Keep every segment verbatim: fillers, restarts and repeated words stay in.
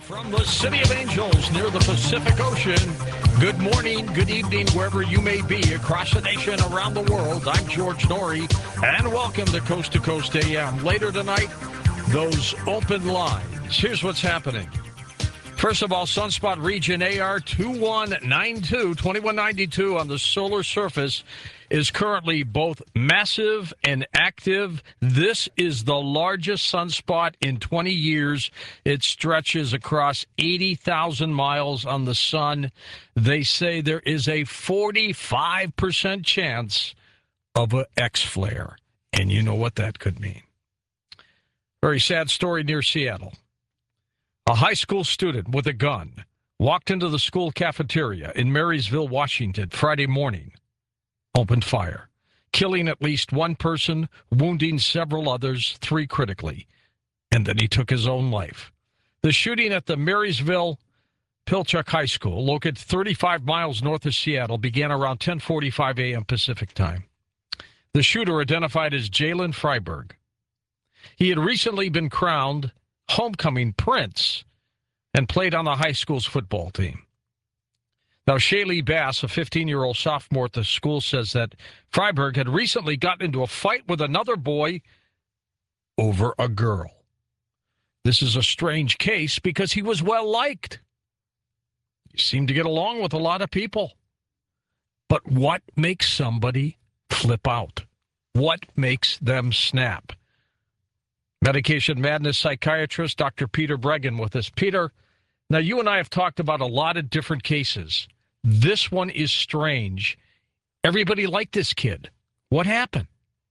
From the City of Angels near the Pacific Ocean, good morning, good evening, wherever you may be across the nation, around the world. I'm George Norrie, and welcome to Coast to Coast A M. Later tonight, those open lines. Here's what's happening. First of all, Sunspot Region A R two one nine two, twenty-one ninety-two on the solar surface is currently both massive and active. This is the largest sunspot in twenty years. It stretches across eighty thousand miles on the sun. They say there is a forty-five percent chance of an X-flare, and you know what that could mean. Very sad story near Seattle. A high school student with a gun walked into the school cafeteria in Marysville, Washington, Friday morning, opened fire, killing at least one person, wounding several others, three critically, and then he took his own life. The shooting at the Marysville Pilchuck High School, located thirty-five miles north of Seattle, began around ten forty-five a.m. Pacific time. The shooter, identified as Jalen Freiberg, he had recently been crowned homecoming prince and played on the high school's football team. Now, Shaylee Bass, a fifteen-year-old sophomore at the school, says that Freiberg had recently gotten into a fight with another boy over a girl. This is a strange case because he was well-liked. He seemed to get along with a lot of people. But what makes somebody flip out? What makes them snap? Medication Madness psychiatrist Doctor Peter Breggin with us. Peter, now you and I have talked about a lot of different cases. This one is strange. Everybody liked this kid. What happened?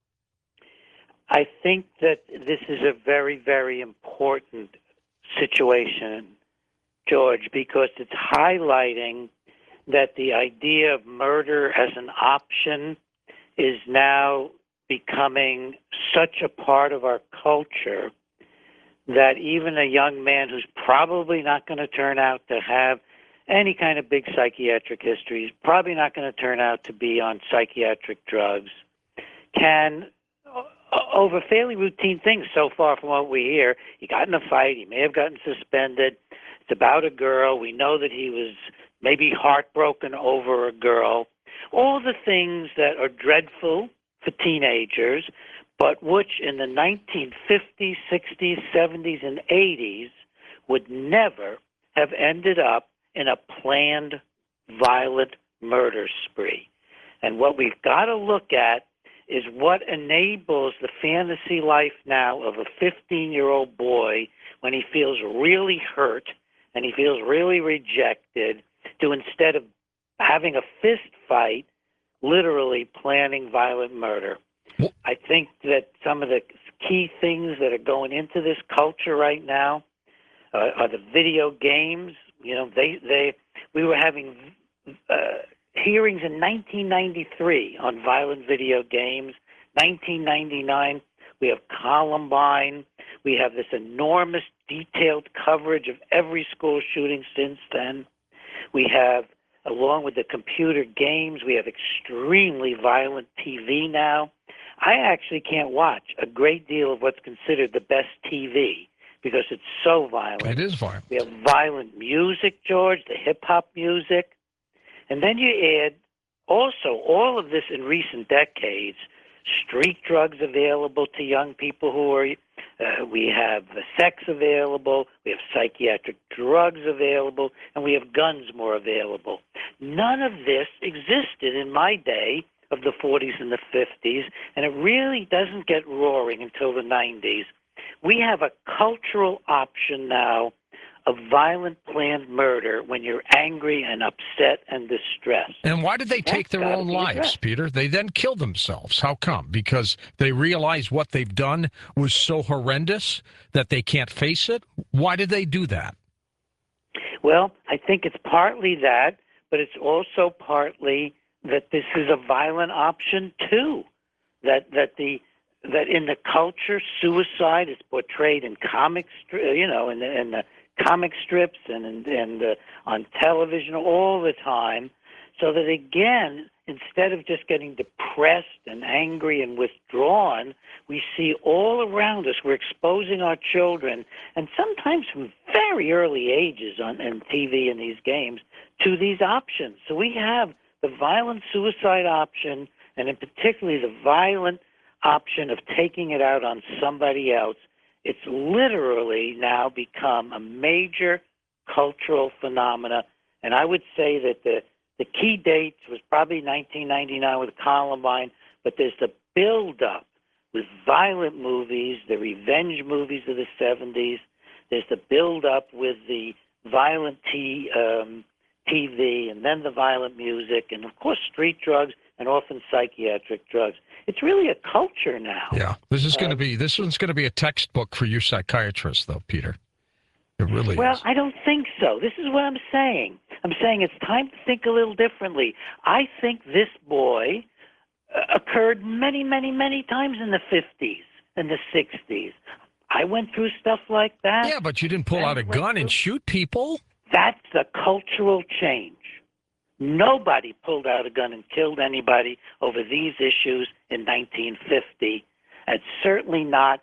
I think that this is a very, very important situation, George, because it's highlighting that the idea of murder as an option is now becoming such a part of our culture that even a young man who's probably not going to turn out to have any kind of big psychiatric history, he's probably not going to turn out to be on psychiatric drugs, can, over fairly routine things so far from what we hear, he got in a fight, he may have gotten suspended, it's about a girl, we know that he was maybe heartbroken over a girl, all the things that are dreadful for teenagers, but which in the nineteen fifties, sixties, seventies, and eighties would never have ended up in a planned violent murder spree. And what we've got to look at is what enables the fantasy life now of a fifteen-year-old boy when he feels really hurt and he feels really rejected, to instead of having a fist fight, literally planning violent murder. I think that some of the key things that are going into this culture right now uh, are the video games. You know, they they we were having uh, hearings in nineteen ninety-three on violent video games. nineteen ninety-nine, we have Columbine. We have this enormous detailed coverage of every school shooting since then. We have, along with the computer games, we have extremely violent T V now. I actually can't watch a great deal of what's considered the best T V because it's so violent. It is violent. We have violent music, George, the hip-hop music. And then you add also all of this in recent decades, street drugs available to young people who are, uh, we have the sex available, we have psychiatric drugs available, and we have guns more available. None of this existed in my day of the forties and the fifties, and it really doesn't get roaring until the nineties. We have a cultural option now of violent planned murder when you're angry and upset and distressed. And why did they That's take their own lives, addressed. Peter? They then killed themselves. How come? Because they realized what they've done was so horrendous that they can't face it? Why did they do that? Well, I think it's partly that, but it's also partly that this is a violent option too. That that the that in the culture, suicide is portrayed in comic, stri- you know, in the, in the comic strips and and, and uh, on television all the time, so that again, instead of just getting depressed and angry and withdrawn, we see all around us, we're exposing our children, and sometimes from very early ages on, on T V and these games, to these options. So we have the violent suicide option, and in particularly the violent option of taking it out on somebody else. It's literally now become a major cultural phenomena, and I would say that the, the key date was probably nineteen ninety-nine with Columbine, but there's the build-up with violent movies, the revenge movies of the seventies. There's the build-up with the violent T, um, T V, and then the violent music, and of course street drugs and often psychiatric drugs. It's really a culture now. Yeah, this is going to uh, be this one's going to be a textbook for you psychiatrists, though, Peter. It really well, is. I don't think so. This is what I'm saying. I'm saying it's time to think a little differently. I think this boy uh, occurred many, many, many times in the fifties and the sixties. I went through stuff like that. Yeah, but you didn't pull out a gun and shoot people. That's a cultural change. Nobody pulled out a gun and killed anybody over these issues in nineteen fifty, and certainly not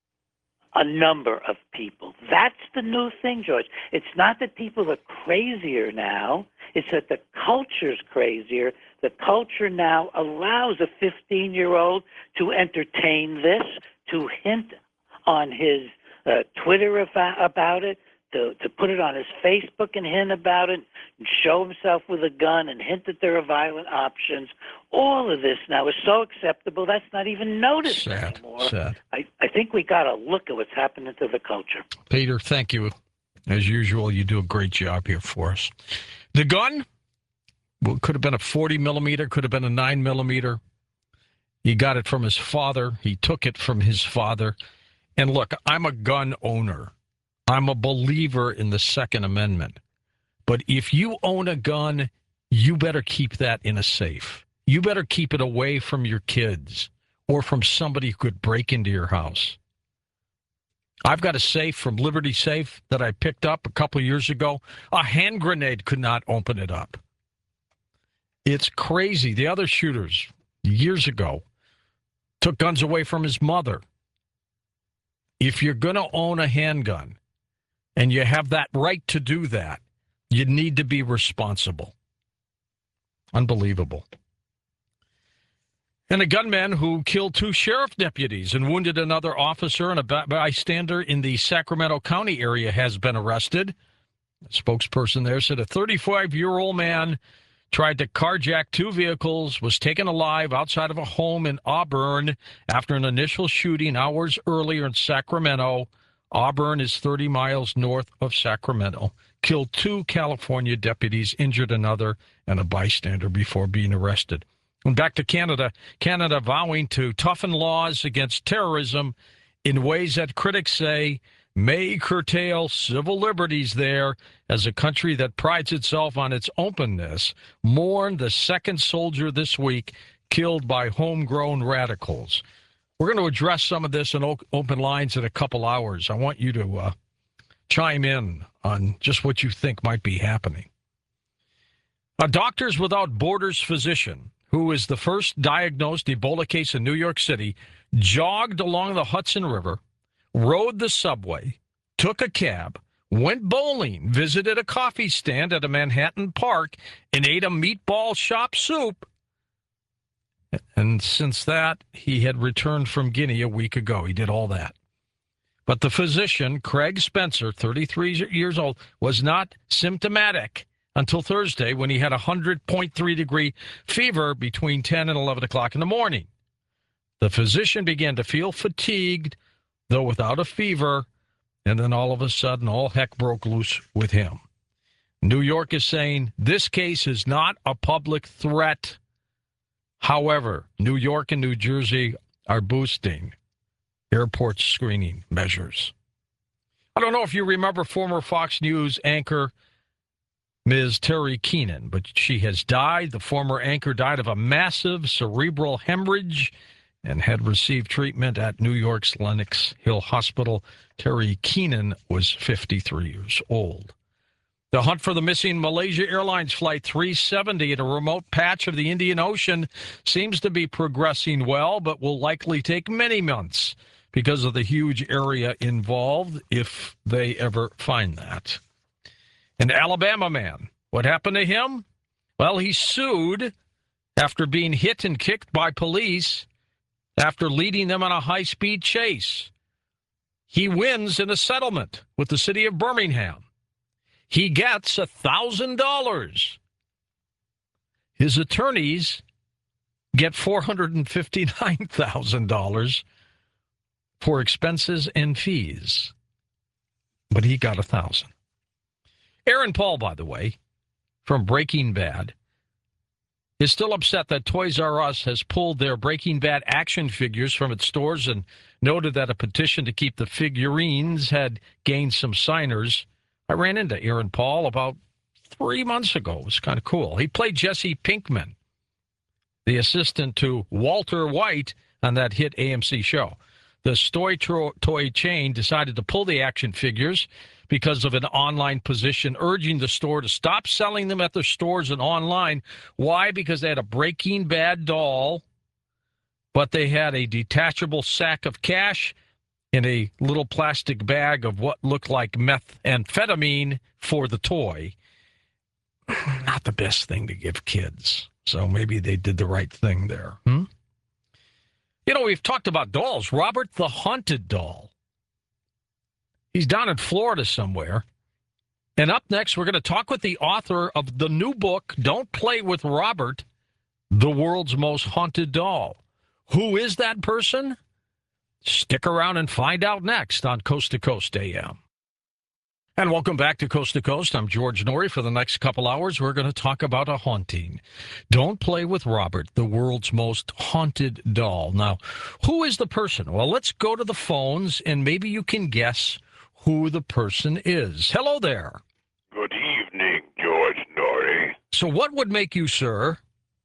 a number of people. That's the new thing, George. It's not that people are crazier now. It's that the culture's crazier. The culture now allows a fifteen-year-old to entertain this, to hint on his uh, Twitter about it, to, to put it on his Facebook and hint about it, and show himself with a gun and hint that there are violent options. All of this now is so acceptable, that's not even noticed Sad, anymore. sad. I, I think we got to look at what's happening to the culture. Peter, thank you. As usual, you do a great job here for us. The gun, well, could have been a forty millimeter, could have been a nine millimeter. He got it from his father. He took it from his father. And look, I'm a gun owner. I'm a believer in the Second Amendment. But if you own a gun, you better keep that in a safe. You better keep it away from your kids or from somebody who could break into your house. I've got a safe from Liberty Safe that I picked up a couple of years ago. A hand grenade could not open it up. It's crazy. The other shooters, years ago, took guns away from his mother. If you're going to own a handgun, and you have that right to do that, you need to be responsible. Unbelievable. And a gunman who killed two sheriff deputies and wounded another officer and a bystander in the Sacramento County area has been arrested. A spokesperson there said a thirty-five-year-old man tried to carjack two vehicles, was taken alive outside of a home in Auburn after an initial shooting hours earlier in Sacramento. Auburn is thirty miles north of Sacramento. Killed two California deputies, injured another, and a bystander before being arrested. And back to Canada. Canada vowing to toughen laws against terrorism in ways that critics say may curtail civil liberties there, as a country that prides itself on its openness mourned the second soldier this week killed by homegrown radicals. We're going to address some of this in open lines in a couple hours. I want you to uh, chime in on just what you think might be happening. A Doctors Without Borders physician, who is the first diagnosed Ebola case in New York City, jogged along the Hudson River, rode the subway, took a cab, went bowling, visited a coffee stand at a Manhattan park, and ate a meatball shop soup. And since that, he had returned from Guinea a week ago. He did all that. But the physician, Craig Spencer, thirty-three years old, was not symptomatic until Thursday when he had a one hundred point three degree fever between ten and eleven o'clock in the morning. The physician began to feel fatigued, though without a fever, and then all of a sudden, all heck broke loose with him. New York is saying this case is not a public threat. However, New York and New Jersey are boosting airport screening measures. I don't know if you remember former Fox News anchor Miz Terry Keenan, but she has died. The former anchor died of a massive cerebral hemorrhage and had received treatment at New York's Lenox Hill Hospital. Terry Keenan was fifty-three years old. The hunt for the missing Malaysia Airlines Flight three seventy in a remote patch of the Indian Ocean seems to be progressing well, but will likely take many months because of the huge area involved, if they ever find that. An Alabama man, what happened to him? Well, he sued after being hit and kicked by police after leading them on a high-speed chase. He wins in a settlement with the city of Birmingham. He gets one thousand dollars. His attorneys get four hundred fifty-nine thousand dollars for expenses and fees. But he got one thousand dollars. Aaron Paul, by the way, from Breaking Bad, is still upset that Toys R Us has pulled their Breaking Bad action figures from its stores and noted that a petition to keep the figurines had gained some signers. I ran into Aaron Paul about three months ago. It was kind of cool. He played Jesse Pinkman, the assistant to Walter White on that hit A M C show. The toy, toy chain decided to pull the action figures because of an online position urging the store to stop selling them at their stores and online. Why? Because they had a Breaking Bad doll, but they had a detachable sack of cash in a little plastic bag of what looked like methamphetamine for the toy. Not the best thing to give kids. So maybe they did the right thing there. Hmm? You know, we've talked about dolls. Robert the Haunted Doll. He's down in Florida somewhere. And up next, we're going to talk with the author of the new book, Don't Play with Robert, The World's Most Haunted Doll. Who is that person? Stick around and find out next on Coast to Coast A M. And welcome back to Coast to Coast. I'm George Norrie. For the next couple hours, we're going to talk about a haunting. Don't Play with Robert, the world's most haunted doll. Now, who is the person? Well, let's go to the phones, and maybe you can guess who the person is. Hello there. Good evening, George Norrie. So what would make you, sir,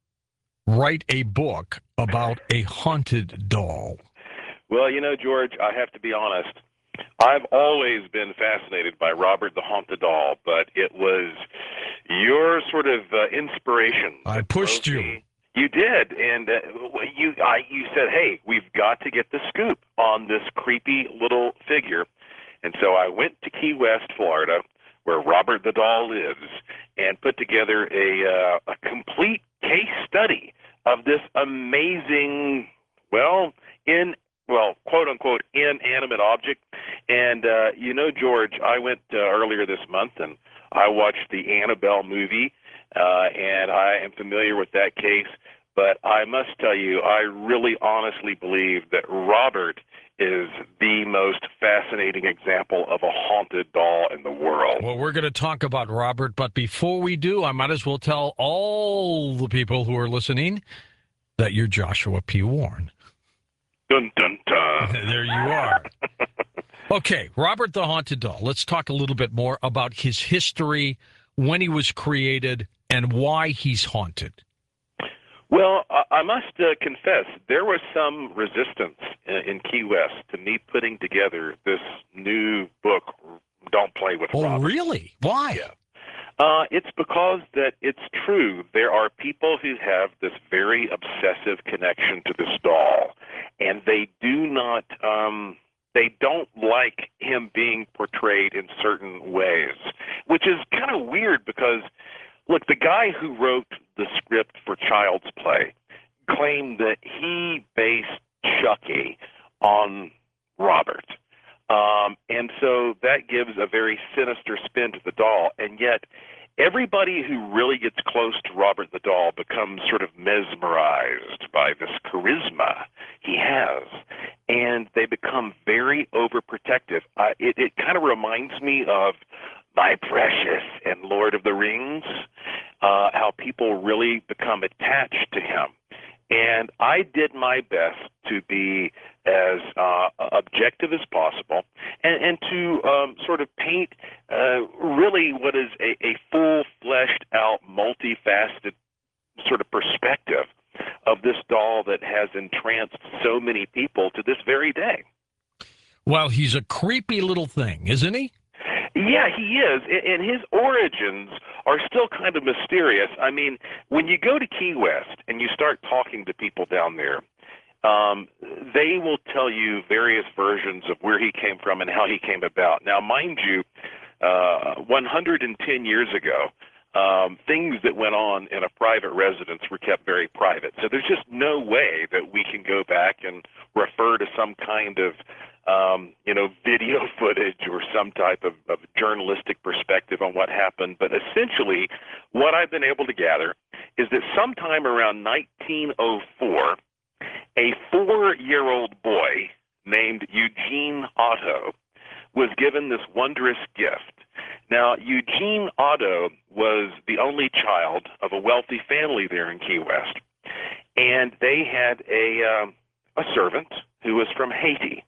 write a book about a haunted doll? Well, you know, George, I have to be honest. I've always been fascinated by Robert the Haunted Doll, but it was your sort of uh, inspiration. I pushed you. Me. You did, and uh, you I, you said, hey, we've got to get the scoop on this creepy little figure. And so I went to Key West, Florida, where Robert the Doll lives, and put together a, uh, a complete case study of this amazing, well, in well, quote-unquote, inanimate object. And, uh, you know, George, I went uh, earlier this month, and I watched the Annabelle movie, uh, and I am familiar with that case. But I must tell you, I really honestly believe that Robert is the most fascinating example of a haunted doll in the world. Well, we're going to talk about Robert, but before we do, I might as well tell all the people who are listening that you're Joshua P. Warren. Dun, dun, dun. There you are. Okay, Robert the Haunted Doll. Let's talk a little bit more about his history, when he was created, and why he's haunted. Well, I must uh, confess, there was some resistance in, in Key West to me putting together this new book, Don't Play with Oh, Robert. really? Why? Yeah. Uh, it's because that it's true. There are people who have this very obsessive connection to this doll, and they do not, um, they don't like him being portrayed in certain ways, which is kind of weird because, look, the guy who wrote the script for Child's Play claimed that he based Chucky on Robert. Um, and so that gives a very sinister spin to the doll. And yet everybody who really gets close to Robert the doll becomes sort of mesmerized by this charisma he has. And they become very overprotective. Uh, it, it kind of reminds me of My Precious and Lord of the Rings, uh, how people really become attached to him. And I did my best to be as uh, objective as possible and, and to um, sort of paint uh, really what is a, a full-fleshed-out, multifaceted sort of perspective of this doll that has entranced so many people to this very day. Well, he's a creepy little thing, isn't he? Yeah, he is, and his origins are still kind of mysterious. I mean, when you go to Key West and you start talking to people down there, um, they will tell you various versions of where he came from and how he came about. Now, mind you, uh, one hundred ten years ago, um, things that went on in a private residence were kept very private. So there's just no way that we can go back and refer to some kind of Um, you know, video footage or some type of, of journalistic perspective on what happened. But essentially, what I've been able to gather is that sometime around nineteen oh four, a four-year-old boy named Eugene Otto was given this wondrous gift. Now, Eugene Otto was the only child of a wealthy family there in Key West, and they had a, um, a servant who was from Haiti.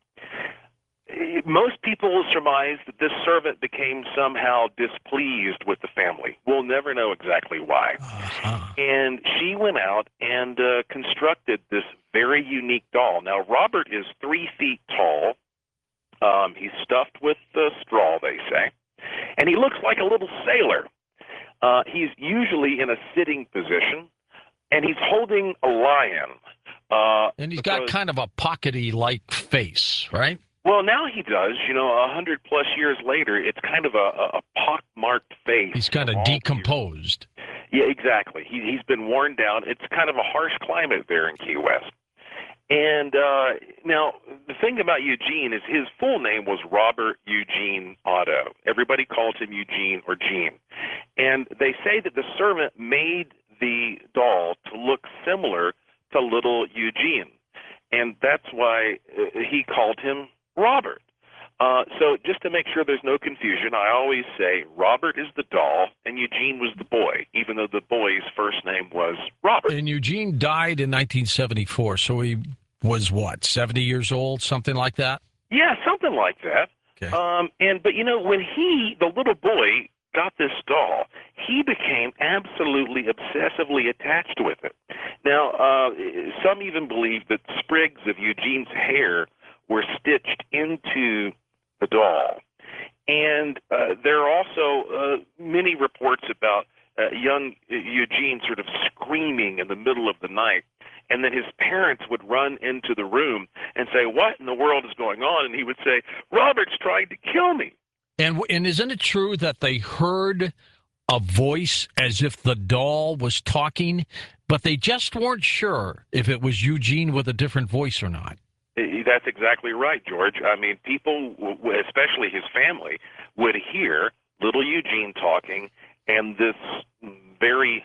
Most people surmise that this servant became somehow displeased with the family. We'll never know exactly why. Uh-huh. And she went out and uh, constructed this very unique doll. Now, Robert is three feet tall. Um, he's stuffed with uh, straw, they say. And he looks like a little sailor. Uh, he's usually in a sitting position, and he's holding a lion. Uh, and he's because, got kind of a pockety-like face, right? Well, now he does. You know, a hundred plus years later, it's kind of a, a pock-marked face. He's kind of decomposed. Yeah, exactly. He, he's been worn down. It's kind of a harsh climate there in Key West. And uh, now, the thing about Eugene is his full name was Robert Eugene Otto. Everybody called him Eugene or Gene. And they say that the servant made the doll to look similar to little Eugene. And that's why he called him Robert. Uh, so just to make sure there's no confusion, I always say Robert is the doll and Eugene was the boy, even though the boy's first name was Robert. And Eugene died in nineteen seventy-four, so he was what, seventy years old, something like that? Yeah, something like that. Okay. Um, and but you know, when he, the little boy, got this doll, he became absolutely obsessively attached with it. Now, uh, some even believe that sprigs of Eugene's hair were stitched into the doll. And uh, there are also uh, many reports about uh, young Eugene sort of screaming in the middle of the night, and then his parents would run into the room and say, "What in the world is going on?" And he would say, "Robert's trying to kill me." And and isn't it true that they heard a voice as if the doll was talking, but they just weren't sure if it was Eugene with a different voice or not? That's exactly right, George. I mean, people, especially his family, would hear little Eugene talking and this very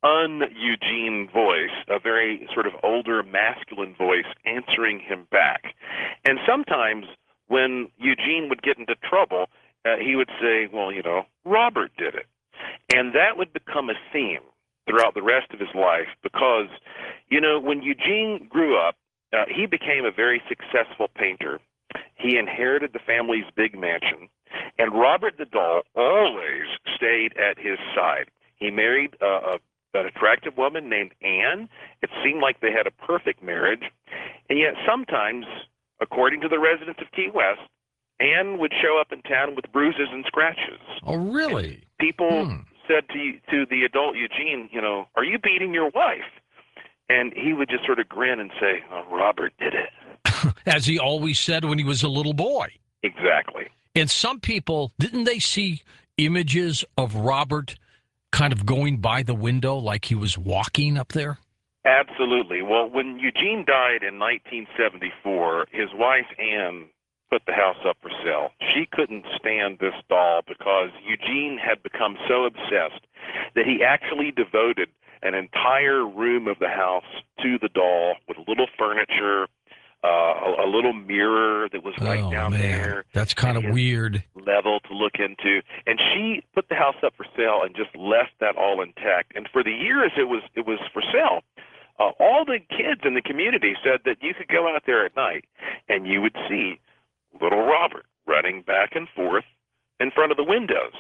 un-Eugene voice, a very sort of older masculine voice answering him back. And sometimes when Eugene would get into trouble, uh, he would say, well, you know, Robert did it. And that would become a theme throughout the rest of his life because, you know, when Eugene grew up, uh, he became a very successful painter. He inherited the family's big mansion, and Robert the doll always stayed at his side. He married uh, a an attractive woman named Anne. It seemed like they had a perfect marriage. And yet sometimes, according to the residents of Key West, Anne would show up in town with bruises and scratches. Oh, really? And people hmm. said to to the adult Eugene, you know, "Are you beating your wife?" And he would just sort of grin and say, "Oh, Robert did it." As he always said when he was a little boy. Exactly. And some people, didn't they see images of Robert kind of going by the window like he was walking up there? Absolutely. Well, when Eugene died in nineteen seventy-four, his wife, Anne, put the house up for sale. She couldn't stand this doll because Eugene had become so obsessed that he actually devoted an entire room of the house to the doll with little furniture, uh, a, a little mirror that was right oh, down man. there. That's kind of weird. Level to look into. And she put the house up for sale and just left that all intact. And for the years it was it was for sale, uh, all the kids in the community said that you could go out there at night and you would see little Robert running back and forth in front of the windows.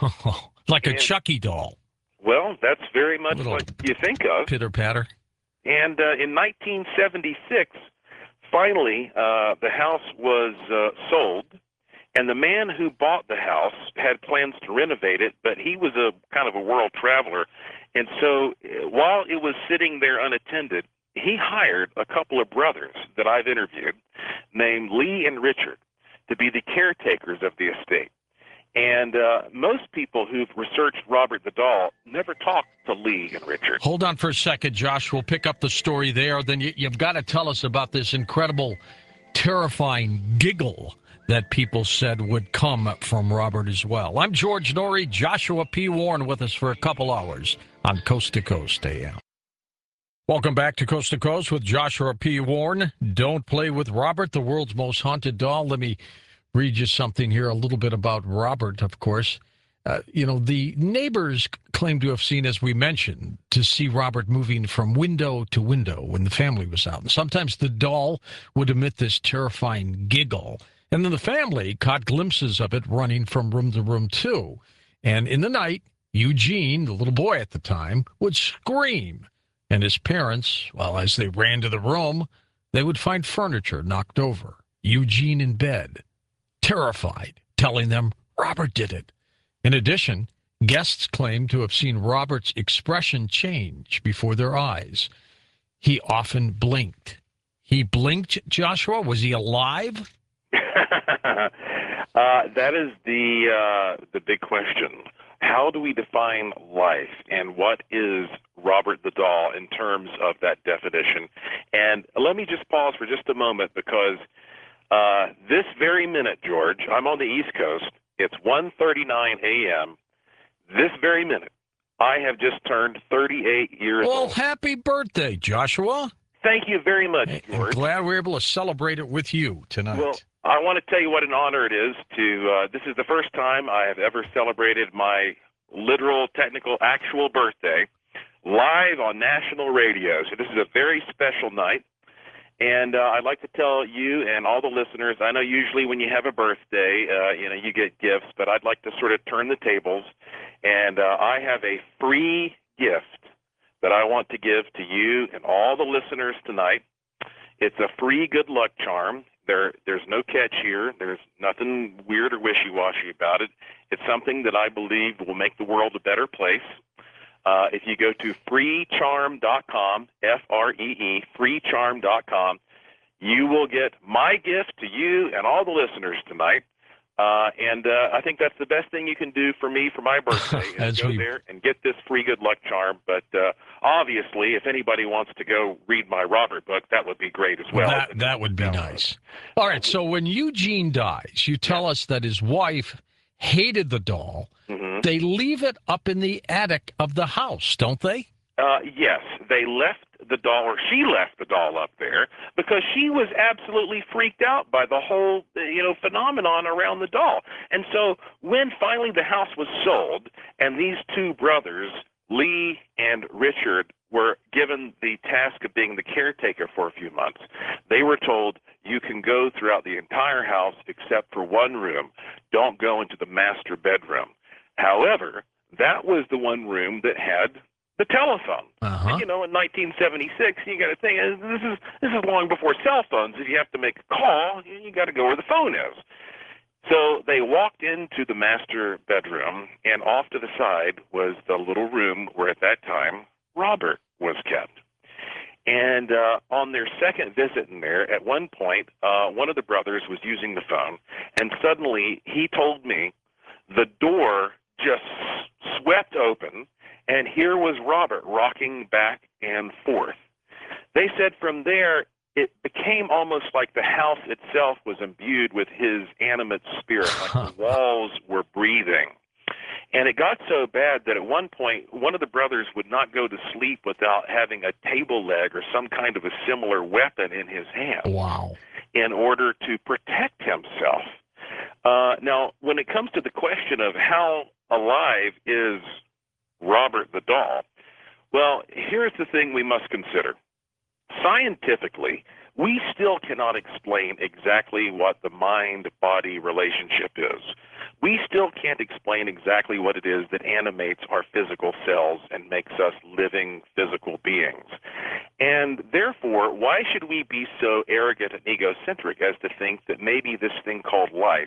Like and, a Chucky doll. Well, that's very much Little what you think of. Pitter-patter. And uh, in nineteen seventy-six, finally, uh, the house was uh, sold, And the man who bought the house had plans to renovate it, but he was a kind of a world traveler. And so while it was sitting there unattended, he hired a couple of brothers that I've interviewed named Lee and Richard to be the caretakers of the estate. And uh, most people who've researched Robert the Doll never talked to Lee and Richard. Hold on for a second, Josh. We'll pick up the story there. Then you, you've got to tell us about this incredible, terrifying giggle that people said would come from Robert as well. I'm George Noory, Joshua P. Warren with us for a couple hours on Coast to Coast A M. Welcome back to Coast to Coast with Joshua P. Warren. Don't play with Robert, the world's most haunted doll. Let me read you something here, a little bit about Robert, of course. Uh, you know, the neighbors claim to have seen, as we mentioned, to see Robert moving from window to window when the family was out. And sometimes the doll would emit this terrifying giggle. And then the family caught glimpses of it running from room to room, too. And in the night, Eugene, the little boy at the time, would scream. And his parents, well, as they ran to the room, they would find furniture knocked over, Eugene in bed, terrified, telling them Robert did it. In addition, guests claimed to have seen Robert's expression change before their eyes. He often blinked. He blinked, Joshua? Was he alive? uh, that is the uh, the big question. How do we define life, and what is Robert the Doll in terms of that definition? And let me just pause for just a moment, because uh, this very minute, George, I'm on the East Coast. It's one thirty-nine a.m. This very minute, I have just turned thirty-eight years well, old. Well, happy birthday, Joshua. Thank you very much, George. I'm glad we're able to celebrate it with you tonight. Well, I want to tell you what an honor it is to, uh, this is the first time I have ever celebrated my literal, technical, actual birthday live on national radio. So this is a very special night. And uh, I'd like to tell you and all the listeners, I know usually when you have a birthday, uh, you know, you get gifts, but I'd like to sort of turn the tables. And uh, I have a free gift that I want to give to you and all the listeners tonight. It's a free good luck charm. There, there's no catch here. There's nothing weird or wishy-washy about it. It's something that I believe will make the world a better place. Uh, if you go to free charm dot com, F R E E, free charm dot com, you will get my gift to you and all the listeners tonight. Uh, and uh, I think that's the best thing you can do for me for my birthday, is go we... there and get this free good luck charm. But uh, obviously, if anybody wants to go read my Robert book, that would be great as well. well that, that would be nice. All right, so when Eugene dies, you tell us that his wife hated the doll. Mm-hmm. They leave it up in the attic of the house, don't they? Uh, yes, they left the doll, or she left the doll up there, because she was absolutely freaked out by the whole, you know, phenomenon around the doll. And so when finally the house was sold, and these two brothers, Lee and Richard, were given the task of being the caretaker for a few months, they were told, you can go throughout the entire house except for one room. Don't go into the master bedroom. However, that was the one room that had the telephone. Uh-huh. And, you know, in nineteen seventy-six, you got to think, this is this is long before cell phones. If you have to make a call, you got to go where the phone is. So they walked into the master bedroom, and off to the side was the little room where at that time Robert was kept. And uh, on their second visit in there, at one point, uh, one of the brothers was using the phone, and suddenly he told me the door just swept open, and here was Robert rocking back and forth. They said from there, it became almost like the house itself was imbued with his animate spirit, like the walls were breathing. And it got so bad that at one point, one of the brothers would not go to sleep without having a table leg or some kind of a similar weapon in his hand. Wow. In order to protect himself. Uh, now, when it comes to the question of how alive is Robert the doll, well, here's the thing we must consider. Scientifically, we still cannot explain exactly what the mind-body relationship is. We still can't explain exactly what it is that animates our physical cells and makes us living physical beings. And therefore, why should we be so arrogant and egocentric as to think that maybe this thing called life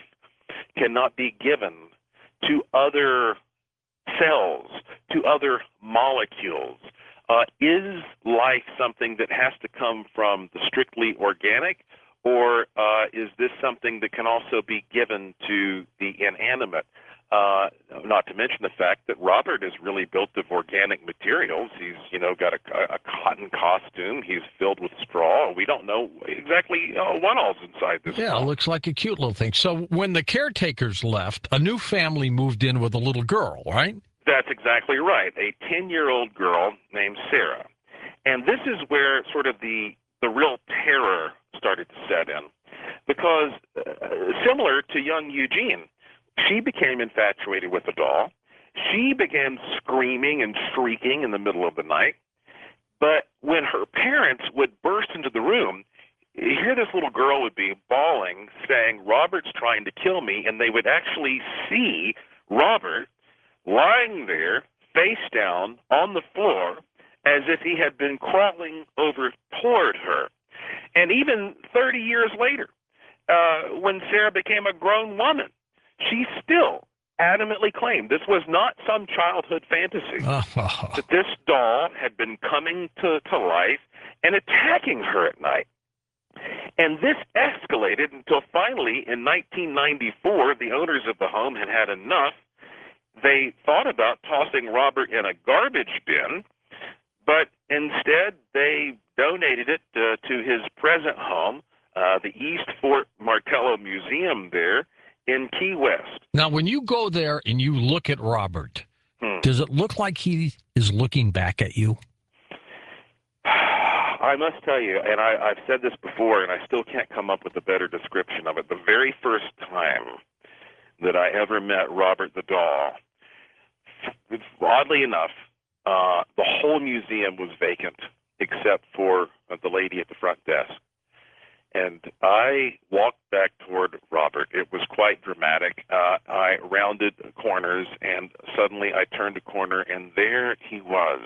cannot be given to other cells, to other molecules? Uh, is life something that has to come from the strictly organic, or uh, is this something that can also be given to the inanimate? Uh, not to mention the fact that Robert is really built of organic materials. He's, you know, got a, a cotton costume. He's filled with straw. We don't know exactly uh, what all's inside this. Yeah, ball. it looks like a cute little thing. So when the caretakers left, a new family moved in with a little girl, right? That's exactly right. A ten-year-old girl named Sarah. And this is where sort of the, the real terror started to set in. Because uh, similar to young Eugene, she became infatuated with the doll. She began screaming and shrieking in the middle of the night. But when her parents would burst into the room, here this little girl would be bawling, saying, "Robert's trying to kill me," and they would actually see Robert lying there, face down, on the floor, as if he had been crawling over toward her. And even thirty years later, uh, when Sarah became a grown woman, she still adamantly claimed this was not some childhood fantasy, that this doll had been coming to, to life and attacking her at night. And this escalated until finally, in nineteen ninety-four, the owners of the home had had enough. They thought about tossing Robert in a garbage bin, but instead they donated it uh, to his present home, uh, the East Fort Martello Museum there in Key West. Now, when you go there and you look at Robert, Hmm. does it look like he is looking back at you? I must tell you, and I, I've said this before, and I still can't come up with a better description of it. The very first time that I ever met Robert the doll, oddly enough, uh, the whole museum was vacant except for uh, the lady at the front desk. And I walked back toward Robert. It was quite dramatic. Uh, I rounded corners, and suddenly I turned a corner, and there he was,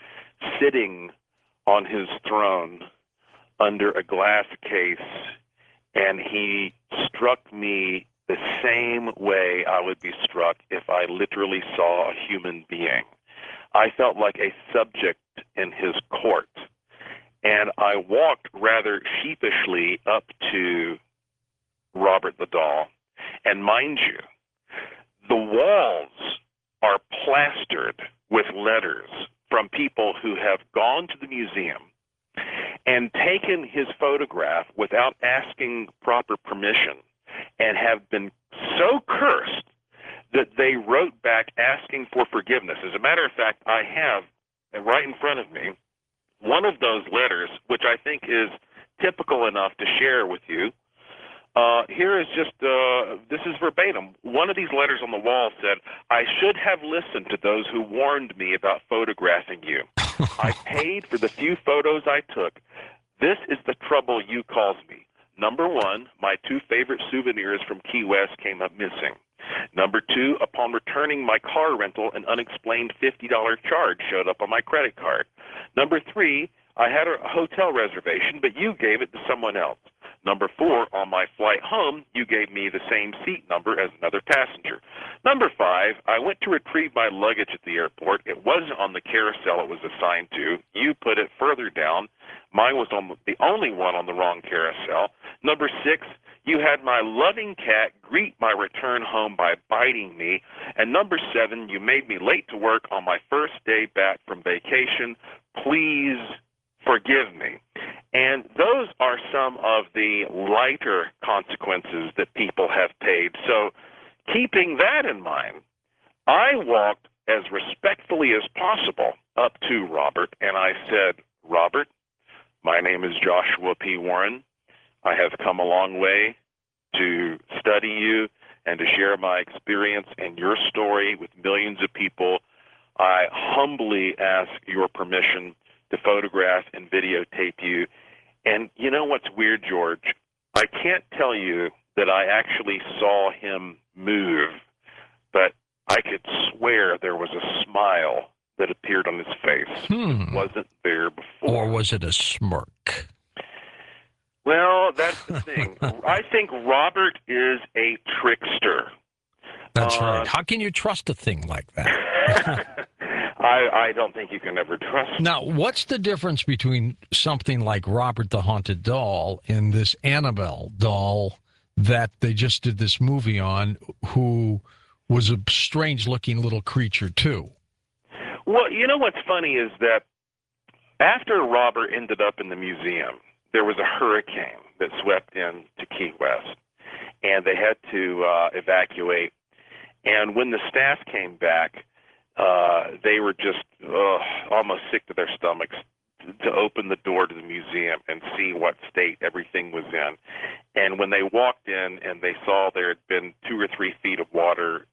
sitting on his throne under a glass case, and he struck me the same way I would be struck if I literally saw a human being. I felt like a subject in his court. And I walked rather sheepishly up to Robert the doll. And mind you, the walls are plastered with letters from people who have gone to the museum and taken his photograph without asking proper permission and have been so cursed that they wrote back asking for forgiveness. As a matter of fact, I have right in front of me one of those letters, which I think is typical enough to share with you. Uh, here is just, uh, this is verbatim. One of these letters on the wall said, "I should have listened to those who warned me about photographing you. I paid for the few photos I took. This is the trouble you caused me. Number one, my two favorite souvenirs from Key West came up missing. Number two, upon returning my car rental, an unexplained fifty dollars charge showed up on my credit card. Number three, I had a hotel reservation, but you gave it to someone else. Number four, on my flight home, you gave me the same seat number as another passenger. Number five, I went to retrieve my luggage at the airport. It wasn't on the carousel it was assigned to. You put it further down. Mine was on the only one on the wrong carousel. Number six, you had my loving cat greet my return home by biting me. And number seven, you made me late to work on my first day back from vacation. Please forgive me." And those are some of the lighter consequences that people have paid. So keeping that in mind, I walked as respectfully as possible up to Robert, and I said, "Robert, my name is Joshua P. Warren. I have come a long way to study you and to share my experience and your story with millions of people. I humbly ask your permission to photograph and videotape you." And you know what's weird, George? I can't tell you that I actually saw him move, but I could swear there was a smile that appeared on his face. Hmm. It wasn't there before. Or was it a smirk? Well, that's the thing. I think Robert is a trickster. That's uh, right. How can you trust a thing like that? I, I don't think you can ever trust. Now, what's the difference between something like Robert the Haunted Doll and this Annabelle doll that they just did this movie on, who was a strange-looking little creature, too? Well, you know what's funny is that after Robert ended up in the museum, there was a hurricane that swept in to Key West, and they had to uh, evacuate. And when the staff came back, uh, they were just uh, almost sick to their stomachs to open the door to the museum and see what state everything was in. And when they walked in and they saw there had been two or three feet of water,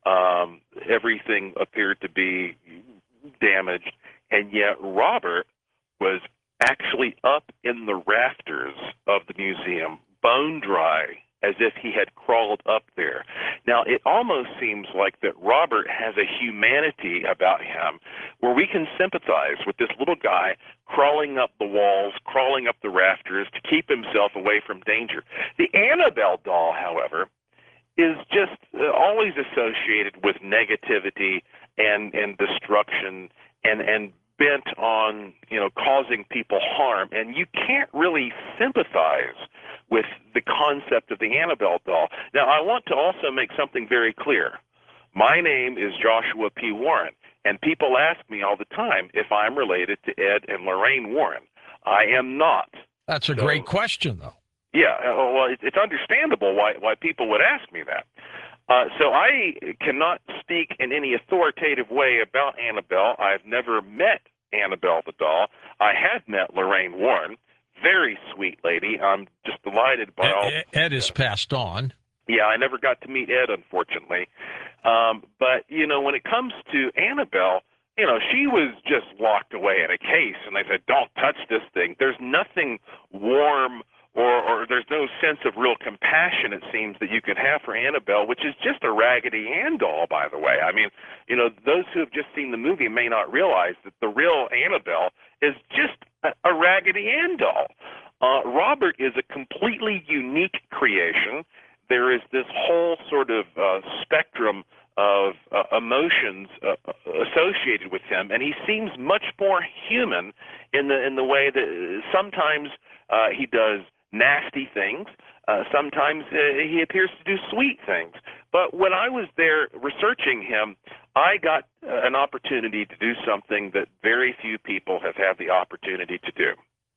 um, everything appeared to be damaged, and yet Robert was actually up in the rafters of the museum, bone dry, as if he had crawled up there. Now, it almost seems like that Robert has a humanity about him where we can sympathize with this little guy crawling up the walls, crawling up the rafters to keep himself away from danger. The Annabelle doll, however, is just uh, always associated with negativity and, and destruction and, and bent on, you know, causing people harm. And you can't really sympathize with the concept of the Annabelle doll. Now, I want to also make something very clear. My name is Joshua P. Warren, and people ask me all the time if I'm related to Ed and Lorraine Warren. I am not. That's a So- great question, though. Yeah, uh, well, it- it's understandable why why people would ask me that. Uh, so I cannot speak in any authoritative way about Annabelle. I've never met Annabelle the doll. I have met Lorraine Warren, very sweet lady. I'm just delighted by all. Ed, Ed is passed on. Yeah, I never got to meet Ed, unfortunately. Um, but, you know, when it comes to Annabelle, you know, she was just locked away in a case, and they said, don't touch this thing. There's nothing warm or, or there's no sense of real compassion, it seems, that you can have for Annabelle, which is just a Raggedy Ann doll, by the way. I mean, you know, those who have just seen the movie may not realize that the real Annabelle is just a, a Raggedy Ann doll. Uh, Robert is a completely unique creation. There is this whole sort of uh, spectrum of uh, emotions uh, associated with him, and he seems much more human in the in the way that sometimes uh, he does nasty things, uh, sometimes uh, he appears to do sweet things. But when I was there researching him, I got uh, an opportunity to do something that very few people have had the opportunity to do.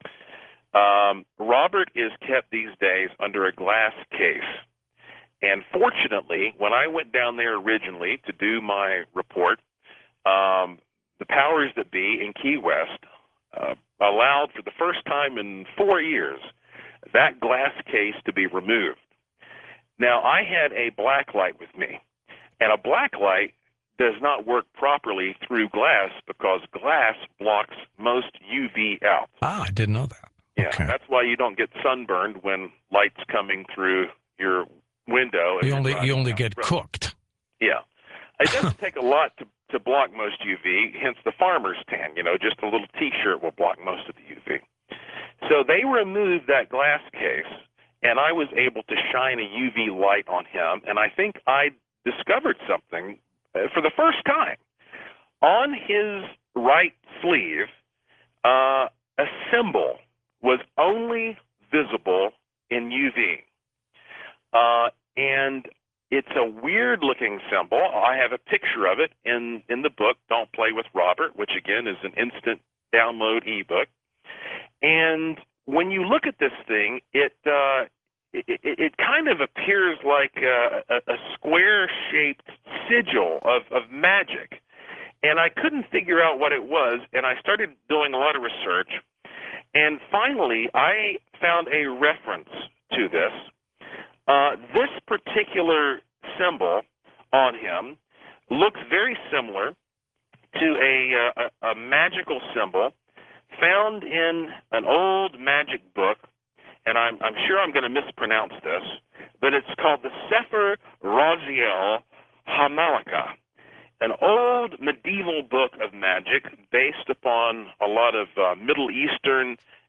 Um, Robert is kept these days under a glass case. And fortunately, when I went down there originally to do my report, um, the powers that be in Key West uh, allowed for the first time in four years that glass case to be removed. Now, I had a black light with me, and a black light does not work properly through glass because glass blocks most U V out. Ah, I didn't know that. Yeah, Okay. that's why you don't get sunburned when light's coming through your window. You only you only Yeah. get cooked. Yeah. It doesn't take a lot to, to block most U V, hence the farmer's tan. You know, just a little T-shirt will block most of the U V. So they removed that glass case, and I was able to shine a U V light on him, and I think I discovered something uh, for the first time. On his right sleeve, uh, a symbol was only visible in U V. Uh, and it's a weird-looking symbol. I have a picture of it in, in the book, Don't Play with Robert, which, again, is an instant download ebook. And when you look at this thing, it uh, it, it, it kind of appears like a, a, a square-shaped sigil of, of magic. And I couldn't figure out what it was, and I started doing a lot of research. And finally, I found a reference to this. Uh, this particular symbol on him looks very similar to a, uh, a, a magical symbol found in an old magic book, and I'm, I'm sure I'm going to mispronounce this, but it's called the Sefer Raziel HaMalakah, an old medieval book of magic based upon a lot of uh, Middle Eastern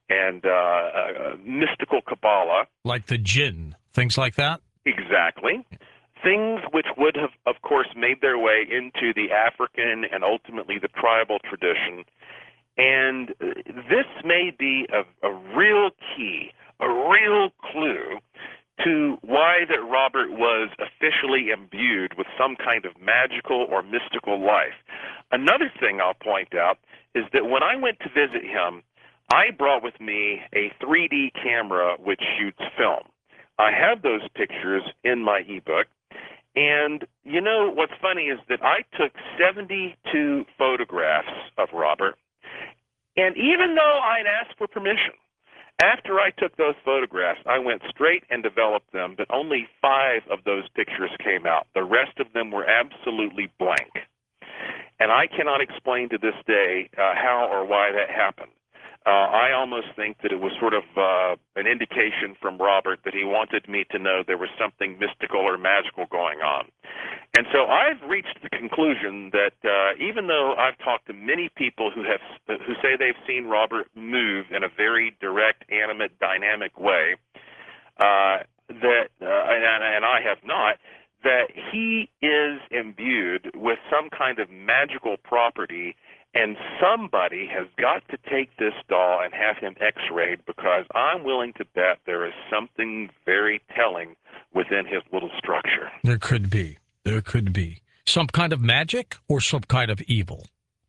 and uh, uh, mystical Kabbalah. Like the jinn, things like that? Exactly. Things which would have, of course, made their way into the African and ultimately the tribal tradition. And this may be a, a real key, a real clue to why that Robert was officially imbued with some kind of magical or mystical life. Another thing I'll point out is that when I went to visit him, I brought with me a three D camera which shoots film. I have those pictures in my ebook. And you know what's funny is that I took seventy-two photographs of Robert, and even though I'd asked for permission, after I took those photographs, I went straight and developed them, but only five of those pictures came out. The rest of them were absolutely blank. And I cannot explain to this day uh, how or why that happened. Uh, I almost think that it was sort of uh, an indication from Robert that he wanted me to know there was something mystical or magical going on. And so I've reached the conclusion that uh, even though I've talked to many people who have who say they've seen Robert move in a very direct, animate, dynamic way, uh, that uh, and, and I have not, that he is imbued with some kind of magical property. And somebody has got to take this doll and have him x-rayed, because I'm willing to bet there is something very telling within his little structure. There could be. There could be. Some kind of magic or some kind of evil?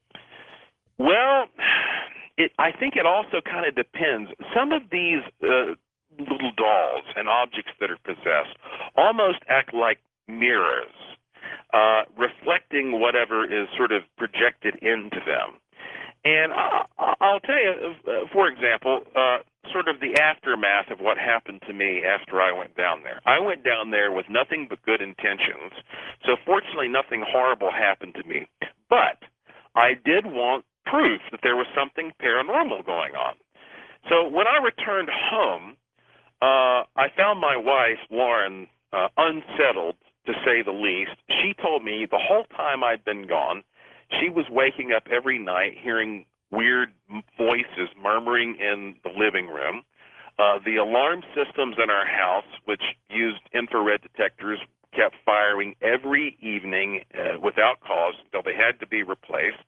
Well, it, I think it also kind of depends. Some of these uh, little dolls and objects that are possessed almost act like mirrors, Uh, reflecting whatever is sort of projected into them. And I, I'll tell you, uh, for example, uh, sort of the aftermath of what happened to me after I went down there. I went down there with nothing but good intentions, so fortunately nothing horrible happened to me. But I did want proof that there was something paranormal going on. So when I returned home, uh, I found my wife, Lauren, uh, unsettled, to say the least. She told me the whole time I'd been gone, she was waking up every night hearing weird voices murmuring in the living room. Uh, the alarm systems in our house, which used infrared detectors, kept firing every evening uh, without cause until they had to be replaced.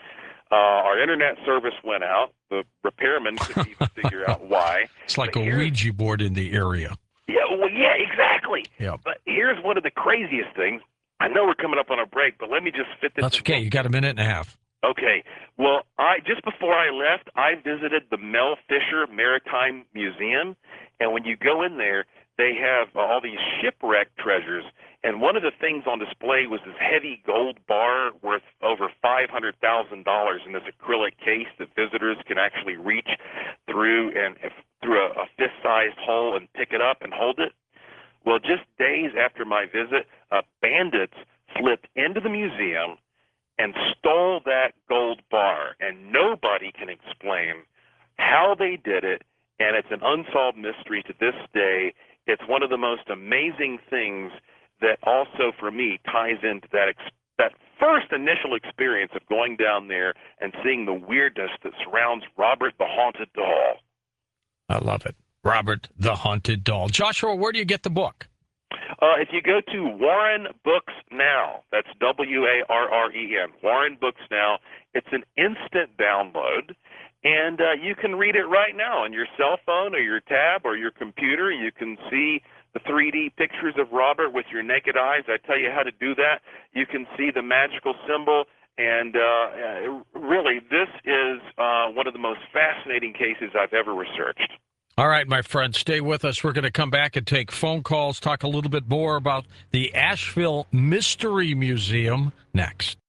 Uh, our internet service went out. The repairman couldn't even figure out why. It's like But a Ouija board in the area. Yeah, well, yeah, exactly. Yeah. But here's one of the craziest things. I know we're coming up on a break, but let me just fit this. That's in. okay. You got a minute and a half. Okay. Well, I just before I left, I visited the Mel Fisher Maritime Museum, and when you go in there, they have all these shipwreck treasures. And one of the things on display was this heavy gold bar worth over five hundred thousand dollars in this acrylic case that visitors can actually reach through and if, through a, a fist-sized hole and pick it up and hold it. Well, just days after my visit, uh, bandits slipped into the museum and stole that gold bar, and nobody can explain how they did it, and it's an unsolved mystery to this day. It's one of the most amazing things that also, for me, ties into that ex- that first initial experience of going down there and seeing the weirdness that surrounds Robert the Haunted Doll. I love it. Robert the Haunted Doll. Joshua, where do you get the book? Uh, if you go to Warren Books Now, that's W A R R E N, Warren Books Now, it's an instant download, and uh, you can read it right now on your cell phone or your tab or your computer. You can see the three D pictures of Robert with your naked eyes. I tell you how to do that. You can see the magical symbol, and uh, really, this is uh, one of the most fascinating cases I've ever researched. All right, my friend, stay with us. We're going to come back and take phone calls, talk a little bit more about the Asheville Mystery Museum next.